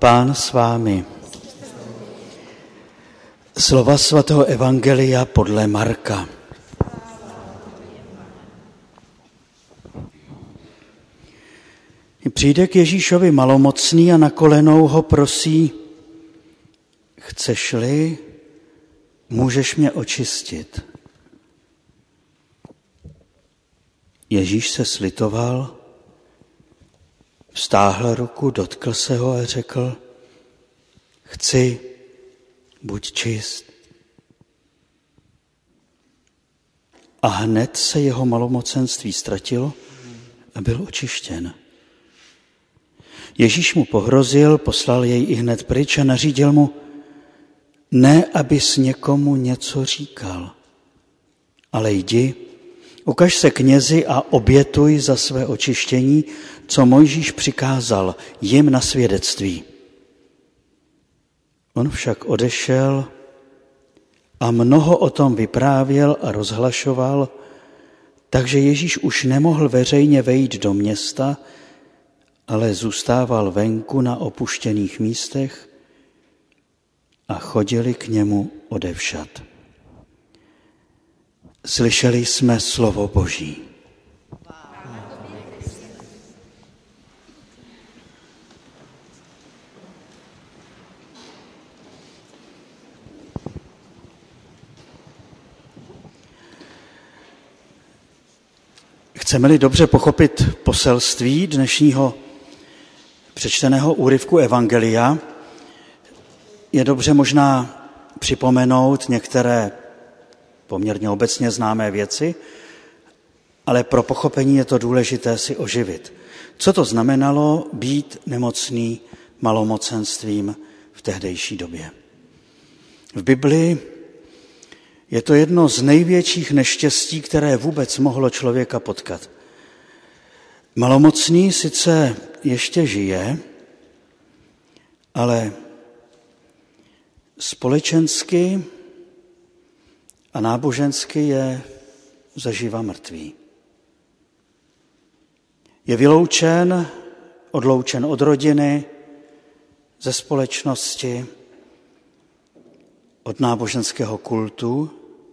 Pán s vámi. Slova svatého evangelia podle Marka. Přijde k Ježíšovi malomocný a na kolenou ho prosí: chceš-li, můžeš mě očistit. Ježíš se slitoval, vztáhl ruku, dotkl se ho a řekl: chci, buď čist. A hned se jeho malomocenství ztratilo a byl očištěn. Ježíš mu pohrozil, poslal jej i hned pryč a nařídil mu: ne, abys někomu něco říkal, ale jdi, ukaž se knězi a obětuj za své očištění, co Mojžíš přikázal jim na svědectví. On však odešel a mnoho o tom vyprávěl a rozhlašoval, takže Ježíš už nemohl veřejně vejít do města, ale zůstával venku na opuštěných místech a chodili k němu odevšad. Slyšeli jsme slovo Boží. Chceme-li dobře pochopit poselství dnešního přečteného úryvku evangelia, je dobře možná připomenout některé poměrně obecně známé věci, ale pro pochopení je to důležité si oživit. Co to znamenalo být nemocný malomocenstvím v tehdejší době? V Biblii je to jedno z největších neštěstí, které vůbec mohlo člověka potkat. Malomocný sice ještě žije, ale společensky a nábožensky je zaživa mrtvý. Je vyloučen, odloučen od rodiny, ze společnosti, od náboženského kultu,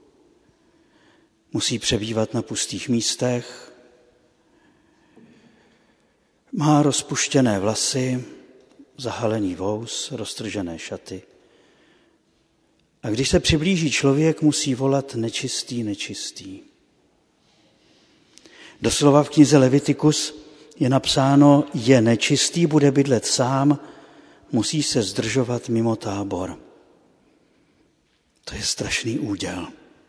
musí přebývat na pustých místech, má rozpuštěné vlasy, zahalený vous, roztržené šaty. A když se přiblíží člověk, musí volat: nečistý, nečistý. Doslova v knize Levitikus je napsáno: je nečistý, bude bydlet sám, musí se zdržovat mimo tábor. To je strašný úděl.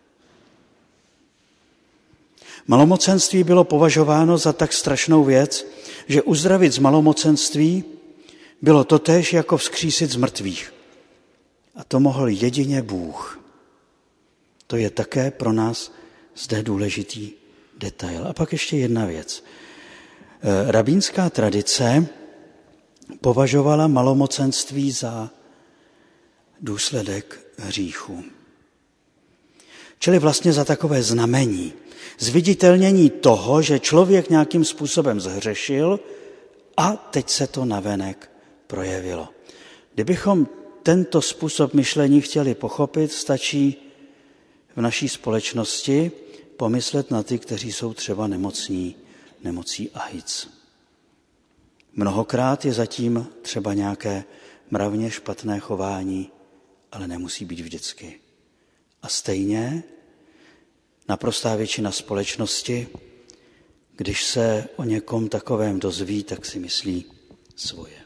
Malomocenství bylo považováno za tak strašnou věc, že uzdravit z malomocenství bylo totéž jako vzkřísit z mrtvých. A to mohl jedině Bůh. To je také pro nás zde důležitý detail. A pak ještě jedna věc. Rabínská tradice považovala malomocenství za důsledek hříchu. Čili vlastně za takové znamení, zviditelnění toho, že člověk nějakým způsobem zhřešil a teď se to navenek projevilo. Kdybychom tento způsob myšlení chtěli pochopit, stačí v naší společnosti pomyslet na ty, kteří jsou třeba nemocí AIDS. Mnohokrát je zatím třeba nějaké mravně špatné chování, ale nemusí být vždycky. A stejně naprostá většina společnosti, když se o někom takovém dozví, tak si myslí svoje.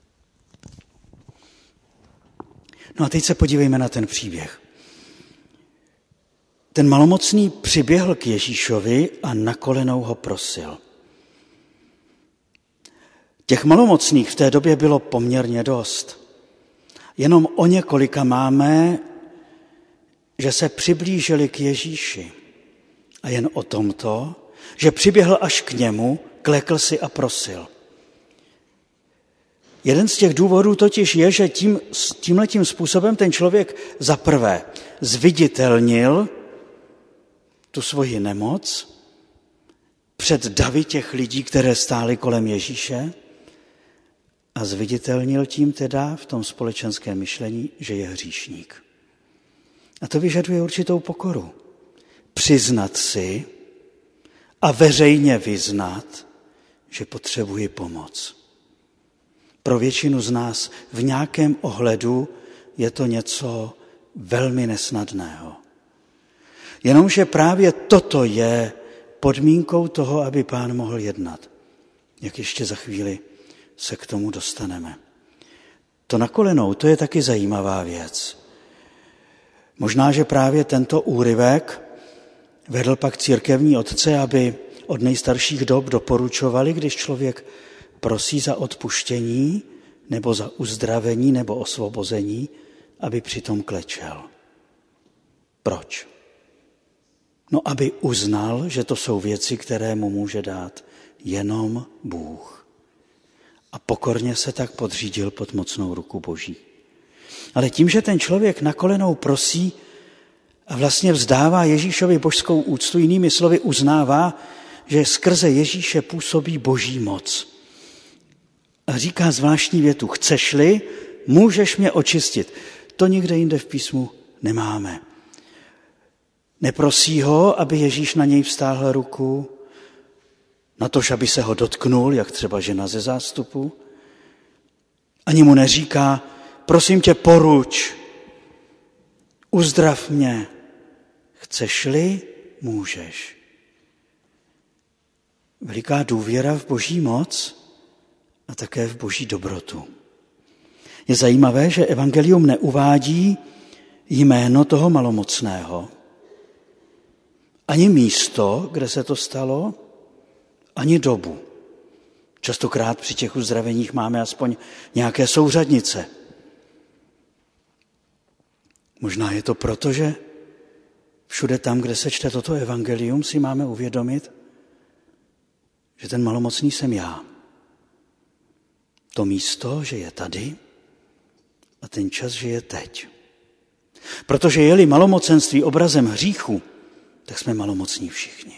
No a teď se podívejme na ten příběh. Ten malomocný přiběhl k Ježíšovi a na kolenou ho prosil. Těch malomocných v té době bylo poměrně dost. Jenom o několika máme, že se přiblížili k Ježíši. A jen o tomto, že přiběhl až k němu, klekl si a prosil. Jeden z těch důvodů totiž je, že tímhletím způsobem ten člověk za prvé zviditelnil tu svoji nemoc před davy těch lidí, které stály kolem Ježíše, a a zviditelnil tím teda v tom společenském myšlení, že je hříšník. A to vyžaduje určitou pokoru. Přiznat si a veřejně vyznat, že potřebuji pomoc. Pro většinu z nás v nějakém ohledu je to něco velmi nesnadného. Jenomže právě toto je podmínkou toho, aby Pán mohl jednat. Jak ještě za chvíli se k tomu dostaneme. To na kolenou, to je taky zajímavá věc. Možná, že právě tento úryvek vedl pak církevní otce, aby od nejstarších dob doporučovali, když člověk prosí za odpuštění nebo za uzdravení nebo osvobození, aby přitom klečel. Proč? No, aby uznal, že to jsou věci, které mu může dát jenom Bůh. A pokorně se tak podřídil pod mocnou ruku Boží. Ale tím, že ten člověk na kolenou prosí a vlastně vzdává Ježíšovi božskou úctu, jinými slovy uznává, že skrze Ježíše působí Boží moc. A říká zvláštní větu, chceš-li, můžeš mě očistit. To nikde jinde v písmu nemáme. Neprosí ho, aby Ježíš na něj vztáhl ruku, natož, aby se ho dotknul, jak třeba žena ze zástupu. Ani mu neříká, prosím tě, poruč, uzdrav mě. Chceš-li, můžeš. Veliká důvěra v Boží moc a také v Boží dobrotu. Je zajímavé, že evangelium neuvádí jméno toho malomocného, ani místo, kde se to stalo, ani dobu. Častokrát při těch uzdraveních máme aspoň nějaké souřadnice. Možná je to proto, že všude tam, kde se čte toto evangelium, si máme uvědomit, že ten malomocný jsem já. To místo, že je tady a ten čas, že je teď. Protože je-li malomocenství obrazem hříchu, tak jsme malomocní všichni.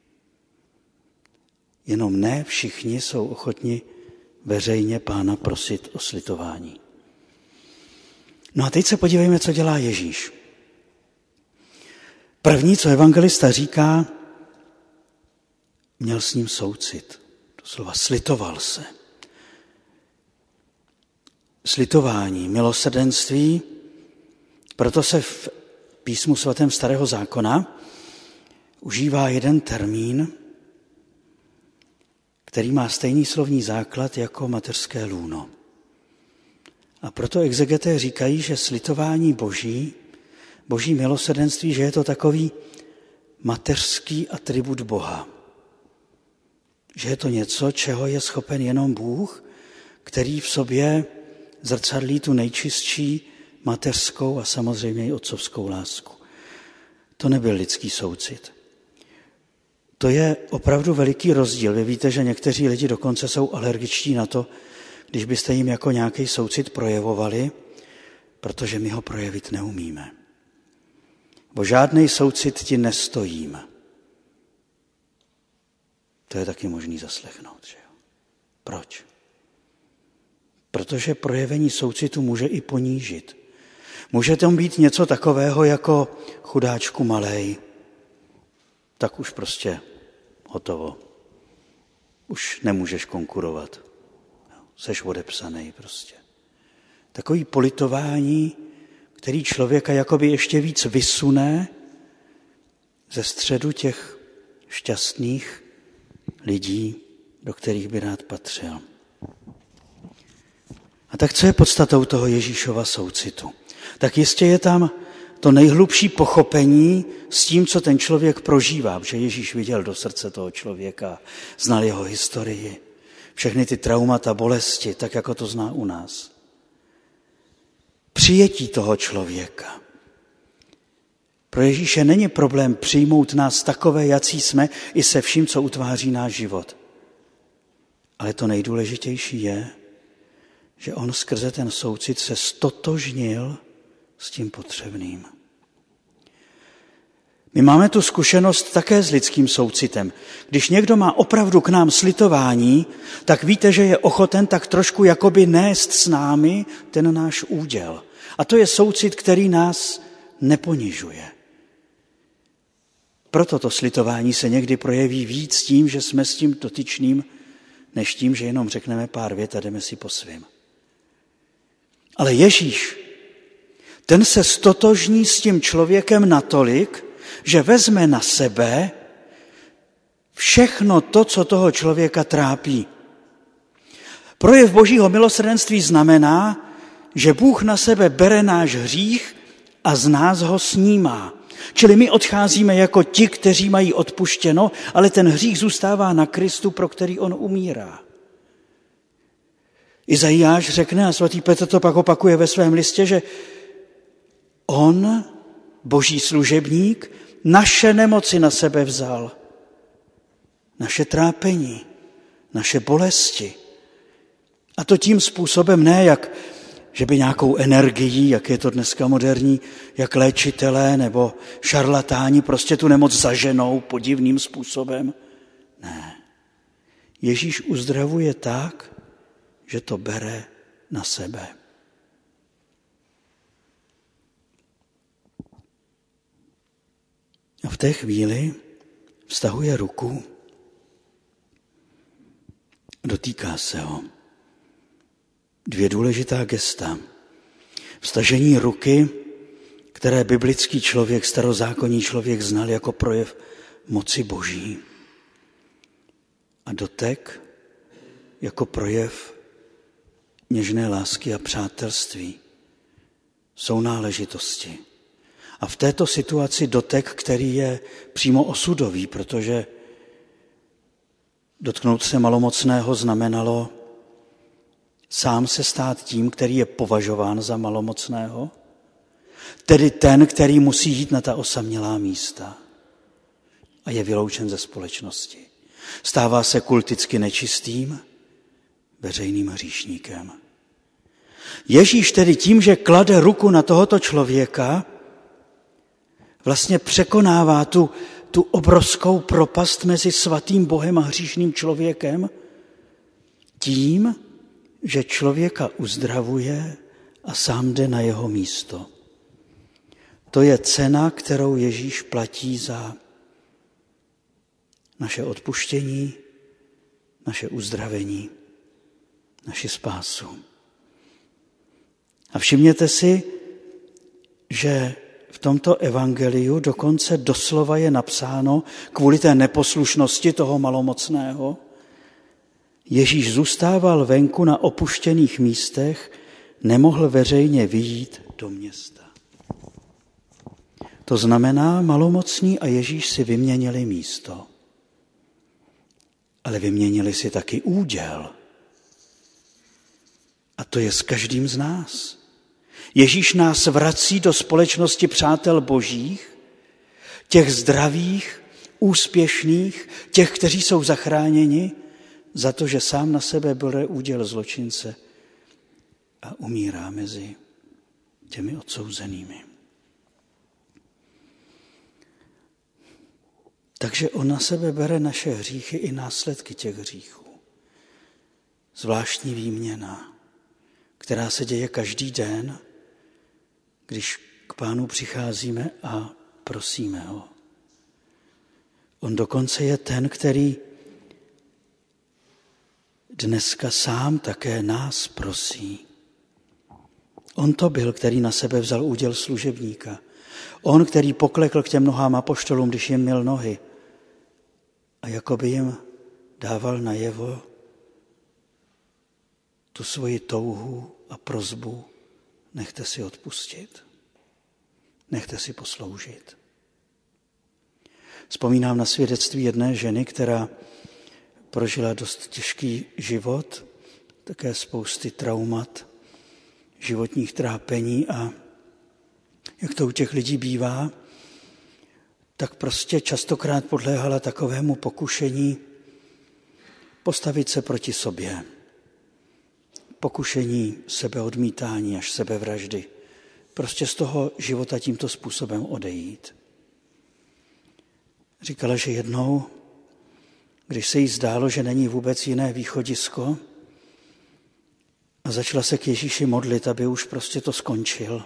Jenom ne všichni jsou ochotni veřejně Pána prosit o slitování. No a teď se podívejme, co dělá Ježíš. První, co evangelista říká, měl s ním soucit. Doslova slitoval se. Slitování, milosrdenství, proto se v písmu svatém Starého zákona užívá jeden termín, který má stejný slovní základ jako mateřské lůno. A proto exegeté říkají, že slitování Boží milosrdenství, že je to takový mateřský atribut Boha. Že je to něco, čeho je schopen jenom Bůh, který v sobě zrcadlí tu nejčistší mateřskou a samozřejmě i otcovskou lásku. To nebyl lidský soucit. To je opravdu veliký rozdíl. Vy víte, že někteří lidi dokonce jsou alergičtí na to, když byste jim jako nějaký soucit projevovali, protože my ho projevit neumíme. Bo žádnej soucit ti nestojím. To je taky možný zaslechnout, že jo? Proč? Protože projevení soucitu může i ponížit. Může tam být něco takového jako chudáčku malej, tak už prostě hotovo. Už nemůžeš konkurovat. Seš odepsanej prostě. Takový politování, který člověka jakoby ještě víc vysune ze středu těch šťastných lidí, do kterých by rád patřil. A tak co je podstatou toho Ježíšova soucitu? Tak jistě je tam to nejhlubší pochopení s tím, co ten člověk prožívá, protože Ježíš viděl do srdce toho člověka, znal jeho historii, všechny ty traumata, bolesti, tak jako to zná u nás. Přijetí toho člověka. Pro Ježíše není problém přijmout nás takové, jací jsme, i se vším, co utváří náš život. Ale to nejdůležitější je, že on skrze ten soucit se stotožnil s tím potřebným. My máme tu zkušenost také s lidským soucitem. Když někdo má opravdu k nám slitování, tak víte, že je ochoten tak trošku jakoby nést s námi ten náš úděl. A to je soucit, který nás neponižuje. Proto to slitování se někdy projeví víc tím, že jsme s tím dotyčným, než tím, že jenom řekneme pár vět a jdeme si po svým. Ale Ježíš, ten se stotožní s tím člověkem natolik, že vezme na sebe všechno to, co toho člověka trápí. Projev Božího milosrdenství znamená, že Bůh na sebe bere náš hřích a z nás ho snímá. Čili my odcházíme jako ti, kteří mají odpuštěno, ale ten hřích zůstává na Kristu, pro který on umírá. Izajáš řekne, a svatý Petr to pak opakuje ve svém listě, že on, Boží služebník, naše nemoci na sebe vzal, naše trápení, naše bolesti. A to tím způsobem ne, jak že by nějakou energií, jak je to dneska moderní, jak léčitelé nebo šarlatáni prostě tu nemoc zaženou podivným způsobem. Ne. Ježíš uzdravuje tak, že to bere na sebe. A v té chvíli vztahuje ruku, dotýká se ho. Dvě důležitá gesta. Vztažení ruky, které biblický člověk, starozákonní člověk znal jako projev moci Boží. A dotek jako projev něžné lásky a přátelství, sounáležitosti. A v této situaci dotek, který je přímo osudový, protože dotknout se malomocného znamenalo sám se stát tím, který je považován za malomocného, tedy ten, který musí jít na ta osamělá místa a je vyloučen ze společnosti. Stává se kulticky nečistým, veřejným hříšníkem. Ježíš tedy tím, že klade ruku na tohoto člověka, vlastně překonává tu obrovskou propast mezi svatým Bohem a hříšným člověkem tím, že člověka uzdravuje a sám jde na jeho místo. To je cena, kterou Ježíš platí za naše odpuštění, naše uzdravení, naši spásu. A všimněte si, že v tomto evangeliu dokonce doslova je napsáno kvůli té neposlušnosti toho malomocného, Ježíš zůstával venku na opuštěných místech, nemohl veřejně vyjít do města. To znamená, malomocní a Ježíš si vyměnili místo. Ale vyměnili si taky úděl. A to je s každým z nás. Ježíš nás vrací do společnosti přátel božích, těch zdravých, úspěšných, těch, kteří jsou zachráněni, za to, že sám na sebe bere úděl zločince a umírá mezi těmi odsouzenými. Takže on na sebe bere naše hříchy i následky těch hříchů. Zvláštní výměna, která se děje každý den, když k Pánu přicházíme a prosíme ho. On dokonce je ten, který dneska sám také nás prosí. On to byl, který na sebe vzal úděl služebníka. On, který poklekl k těm nohám apoštolům, když jim myl nohy a jakoby jim dával najevo tu svoji touhu a prosbu, nechte si odpustit, nechte si posloužit. Vzpomínám na svědectví jedné ženy, která prožila dost těžký život, také spousty traumat, životních trápení a jak to u těch lidí bývá, tak prostě častokrát podléhala takovému pokušení postavit se proti sobě. Pokušení sebeodmítání až sebevraždy. Prostě z toho života tímto způsobem odejít. Říkala, že jednou, když se jí zdálo, že není vůbec jiné východisko, a začala se k Ježíši modlit, aby už prostě to skončil,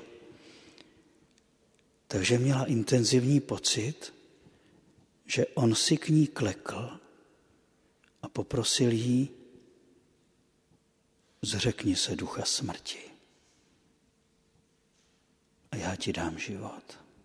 takže měla intenzivní pocit, že on si k ní klekl a poprosil jí, zřekni se ducha smrti a já ti dám život.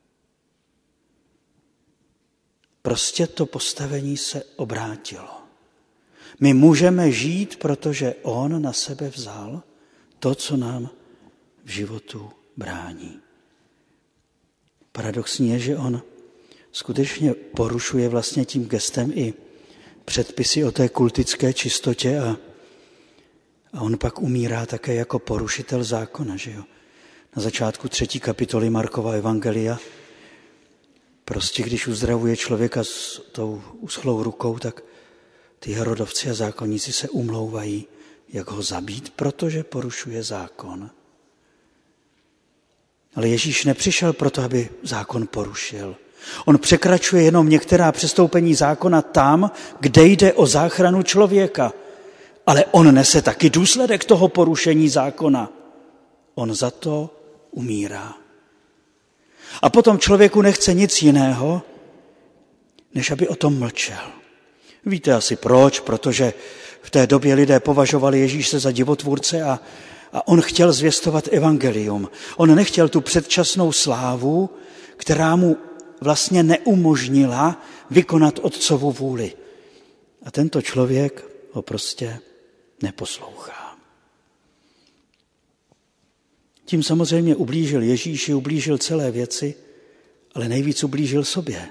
Prostě to postavení se obrátilo. My můžeme žít, protože on na sebe vzal to, co nám v životu brání. Paradoxní je, že on skutečně porušuje vlastně tím gestem i předpisy o té kultické čistotě a on pak umírá také jako porušitel zákona, že jo. Na začátku 3. kapitoly Markova evangelia prostě když uzdravuje člověka s tou uschlou rukou, tak ty herodovci a zákonníci se umlouvají, jak ho zabít, protože porušuje zákon. Ale Ježíš nepřišel proto, aby zákon porušil. On překračuje jenom některá přestoupení zákona tam, kde jde o záchranu člověka. Ale on nese taky důsledek toho porušení zákona. On za to umírá. A potom člověku nechce nic jiného, než aby o tom mlčel. Víte asi proč, protože v té době lidé považovali Ježíše za divotvůrce a on chtěl zvěstovat evangelium. On nechtěl tu předčasnou slávu, která mu vlastně neumožnila vykonat otcovu vůli. A tento člověk ho prostě neposlouchá. Tím samozřejmě ublížil Ježíši, ublížil celé věci, ale nejvíc ublížil sobě.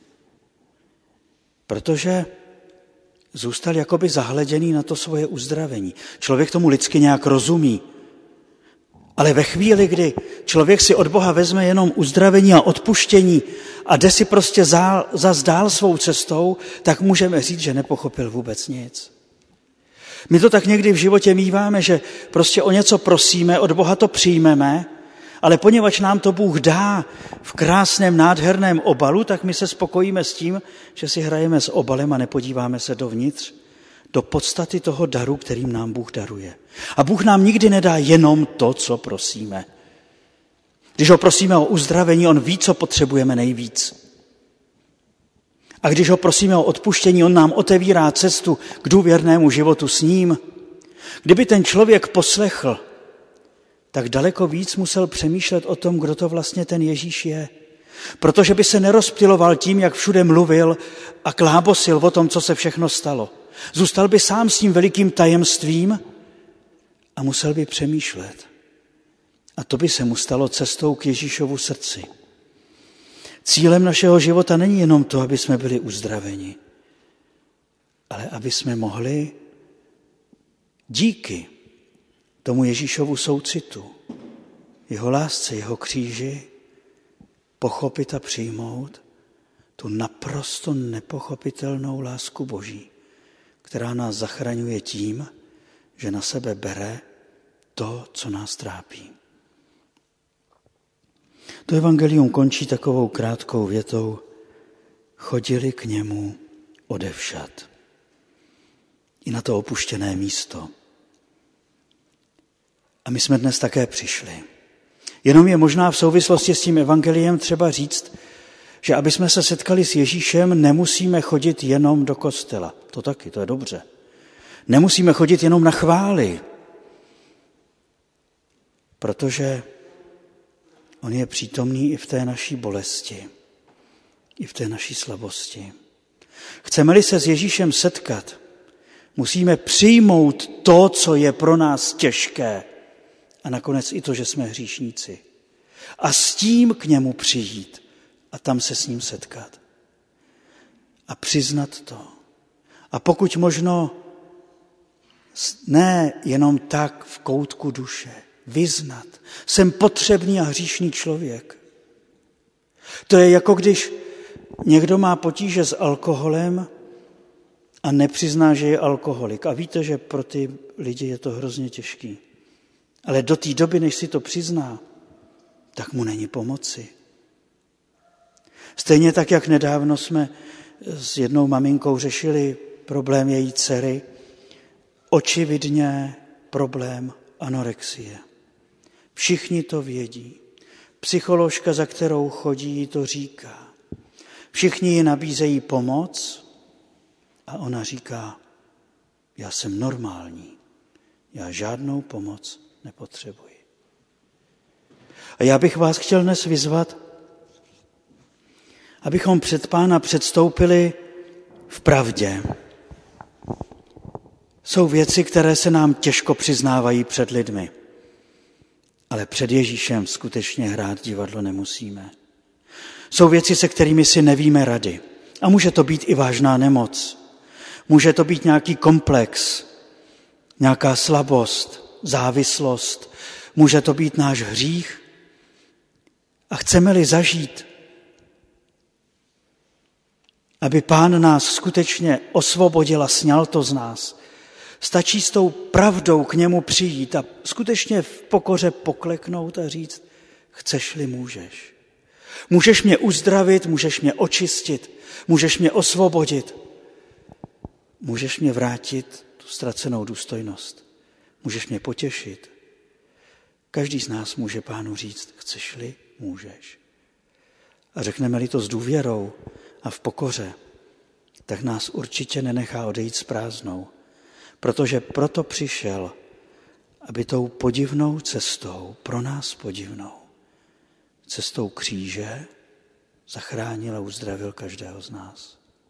Protože zůstal jakoby zahleděný na to svoje uzdravení. Člověk tomu lidsky nějak rozumí. Ale ve chvíli, kdy člověk si od Boha vezme jenom uzdravení a odpuštění a jde si prostě zas dál svou cestou, tak můžeme říct, že nepochopil vůbec nic. My to tak někdy v životě míváme, že prostě o něco prosíme, od Boha to přijmeme, ale poněvadž nám to Bůh dá v krásném, nádherném obalu, tak my se spokojíme s tím, že si hrajeme s obalem a nepodíváme se dovnitř, do podstaty toho daru, kterým nám Bůh daruje. A Bůh nám nikdy nedá jenom to, co prosíme. Když ho prosíme o uzdravení, on ví, co potřebujeme nejvíc. A když ho prosíme o odpuštění, on nám otevírá cestu k důvěrnému životu s ním. Kdyby ten člověk poslechl, tak daleko víc musel přemýšlet o tom, kdo to vlastně ten Ježíš je. Protože by se nerozptyloval tím, jak všude mluvil a klábosil o tom, co se všechno stalo. Zůstal by sám s tím velikým tajemstvím a musel by přemýšlet. A to by se mu stalo cestou k Ježíšovu srdci. Cílem našeho života není jenom to, aby jsme byli uzdraveni, ale aby jsme mohli díky tomu Ježíšovu soucitu, jeho lásce, jeho kříži, pochopit a přijmout tu naprosto nepochopitelnou lásku Boží, která nás zachraňuje tím, že na sebe bere to, co nás trápí. To evangelium končí takovou krátkou větou: chodili k němu odevšad. I na to opuštěné místo. A my jsme dnes také přišli. Jenom je možná v souvislosti s tím evangeliem třeba říct, že aby jsme se setkali s Ježíšem, nemusíme chodit jenom do kostela. To taky, to je dobře. Nemusíme chodit jenom na chvály, protože on je přítomný i v té naší bolesti, i v té naší slabosti. Chceme-li se s Ježíšem setkat, musíme přijmout to, co je pro nás těžké, a nakonec i to, že jsme hříšníci. A s tím k němu přijít a tam se s ním setkat. A přiznat to. A pokud možno ne jenom tak v koutku duše, vyznat. Jsem potřebný a hříšný člověk. To je jako když někdo má potíže s alkoholem a nepřizná, že je alkoholik. A víte, že pro ty lidi je to hrozně těžký. Ale do té doby, než si to přizná, tak mu není pomoci. Stejně tak, jak nedávno jsme s jednou maminkou řešili problém její dcery, očividně problém anorexie. Všichni to vědí. Psycholožka, za kterou chodí, to říká. Všichni ji nabízejí pomoc a ona říká, já jsem normální, já žádnou pomoc nepotřebuji. A já bych vás chtěl dnes vyzvat, abychom před Pána předstoupili v pravdě. Jsou věci, které se nám těžko přiznávají před lidmi, ale před Ježíšem skutečně hrát divadlo nemusíme. Jsou věci, se kterými si nevíme rady. A může to být i vážná nemoc. Může to být nějaký komplex, nějaká slabost, závislost. Může to být náš hřích. A chceme-li zažít, aby Pán nás skutečně osvobodil a sňal to z nás, stačí s tou pravdou k němu přijít a skutečně v pokoře pokleknout a říct, chceš-li, můžeš. Můžeš mě uzdravit, můžeš mě očistit, můžeš mě osvobodit, můžeš mě vrátit tu ztracenou důstojnost, můžeš mě potěšit. Každý z nás může Pánu říct, chceš-li, můžeš. A řekneme-li to s důvěrou a v pokoře, tak nás určitě nenechá odejít s prázdnou, protože proto přišel, aby tou podivnou cestou, pro nás podivnou, cestou kříže zachránil a uzdravil každého z nás.